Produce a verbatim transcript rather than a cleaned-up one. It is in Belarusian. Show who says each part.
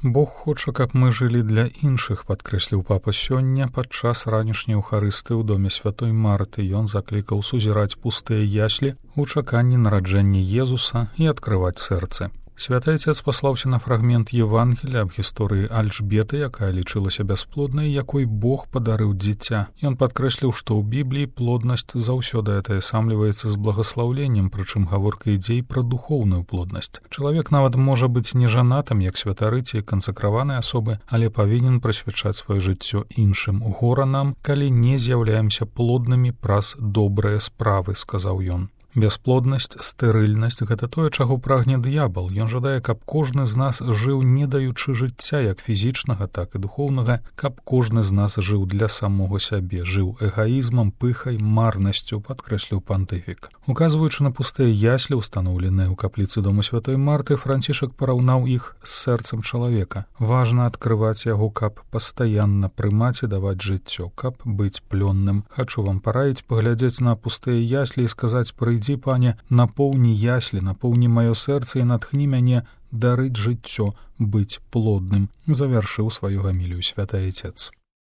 Speaker 1: Бог хоча, каб мы жылі для іншых, падкрэсліў папа сёння падчас ранішняй эўхарыстыі ў доме святой Марты. Ён заклікаў сузіраць пустыя яслі ў чаканні нараджэння Езуса і адкрываць сэрцы. Святы Отец паслаўся на фрагмент Евангелія аб гісторыі Альжбеты, якая лічылася бясплоднай, якой Бог падарыў дзіця. Ён падкрэсліў, што ў Бібліі плоднасць заўсёды атаясамліваецца з благаслаўленнем, прычым гаворка ідзе і пра духоўную плоднасць. Чалавек нават можа быць не жанатым, як святары ці кансакраваныя асобы, але павінен прысвячаць сваё жыццё іншым. Гора нам, калі не з'яўляемся плоднымі праз добрыя справы, сказаў ён. Бясплоднасць, стэрыльнасць — гэта тое, чаго прагне д'ябал. Ён жадае, каб кожны з нас жыў не даючы жыцця, як фізічнага, так і духоўнага, каб кожны з нас жыў для самога сябе, жыў эгаізмам, пыхай, марнасцю, падкрэсліў пантыфік. Указваючы на пустыя яслі, устаноўленыя ў капліцы дома святой Марты, Францішак параўнаў іх з сэрцам чалавека. Важна адкрываць яго, каб пастаянна прымаць і даваць жыццё, каб быць плённым. Хачу вам параіць паглядзець на пустыя яслі і сказаць: прыйдзі, Пане, напоўні яслі, напоўні маё сэрца і натхні мяне дарыць жыццё, быць плодным, завяршыў сваю гамілію святы Отец.